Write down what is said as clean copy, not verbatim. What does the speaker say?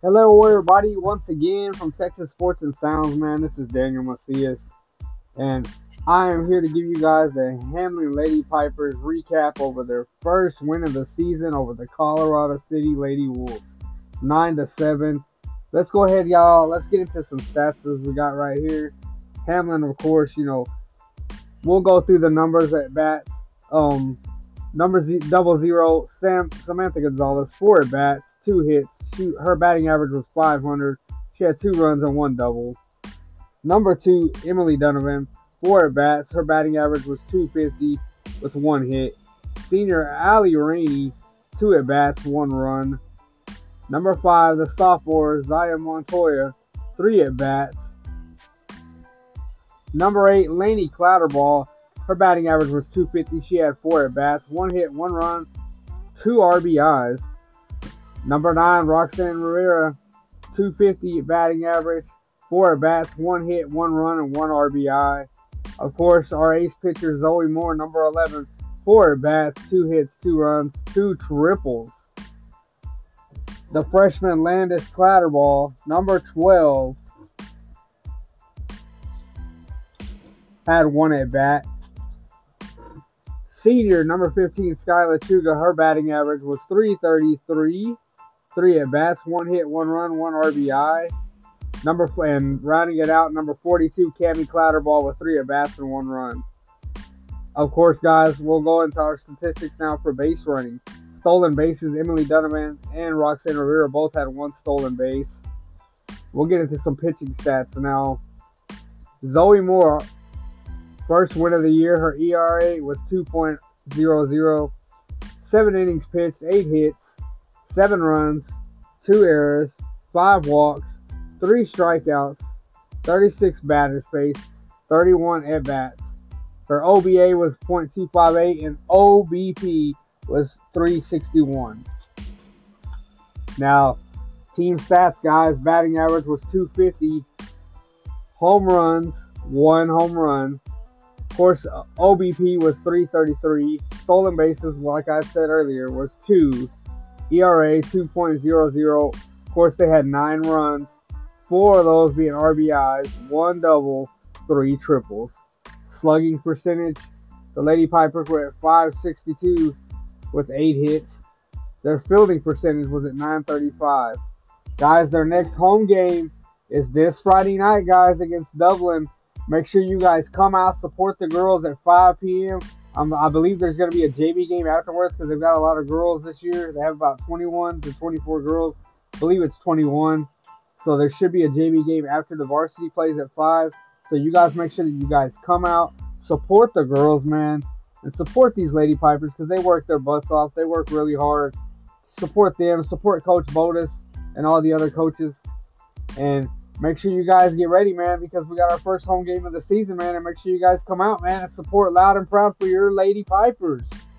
Hello, everybody, once again from Texas Sports and Sounds, man. This is Daniel Macias, and I am here to give you guys the Hamlin Lady Pipers recap over their first win of the season over the Colorado City Lady Wolves, 9-7. Let's go ahead, y'all. Let's get into some stats as we got right here. Hamlin, of course, we'll go through the numbers at bats. Double zero. Samantha Gonzalez, 4 at bats, 2 hits. Her batting average was 500. She had 2 runs and 1 double. Number 2, Emily Donovan, 4 at bats. Her batting average was 250 with 1 hit. Senior Allie Rainey, 2 at bats, 1 run. Number 5, the sophomore Zaya Montoya, 3 at bats. Number 8, Lainey Clatterball. Her batting average was 250. She had 4 at bats, 1 hit, 1 run, 2 RBIs. Number 9, Roxanne Rivera, 250 batting average, 4 at bats, 1 hit, 1 run, and 1 RBI. Of course, our ace pitcher Zoe Moore, number 11, 4 at bats, 2 hits, 2 runs, 2 triples. The freshman Landis Clatterball, number 12, had 1 at-bat. Senior number 15, Skylar Chuga, her batting average was 333, 3 at-bats, 1 hit, 1 run, 1 RBI. And rounding it out, number 42, Cami Clatterball with 3 at-bats and 1 run. Of course, guys, we'll go into our statistics now for base running. Stolen bases, Emily Donovan and Roxanne Rivera both had 1 stolen base. We'll get into some pitching stats now. Zoe Moore, first win of the year, her ERA was 2.00. 7 innings pitched, 8 hits, 7 runs, 2 errors, 5 walks, 3 strikeouts, 36 batters faced, 31 at-bats. Her OBA was .258 and OBP was 361. Now, team stats, guys. Batting average was 250. Home runs, 1 home run. Of course, OBP was 333. Stolen bases, like I said earlier, was 2. ERA 2.00. Of course, they had 9 runs. 4 of those being RBIs, 1 double, 3 triples. Slugging percentage, the Lady Pipers were at .562 with 8 hits. Their fielding percentage was at .935. Guys, their next home game is this Friday night, guys, against Dublin. Make sure you guys come out, support the girls at 5 p.m. I believe there's going to be a JV game afterwards because they've got a lot of girls this year. They have about 21 to 24 girls. I believe it's 21. So there should be a JV game after the varsity plays at 5. So you guys make sure that you guys come out, support the girls, man, and support these Lady Pipers because they work their butts off. They work really hard. Support them. Support Coach Bodis and all the other coaches. And make sure you guys get ready, man, because we got our first home game of the season, man. And make sure you guys come out, man, and support loud and proud for your Lady Pipers.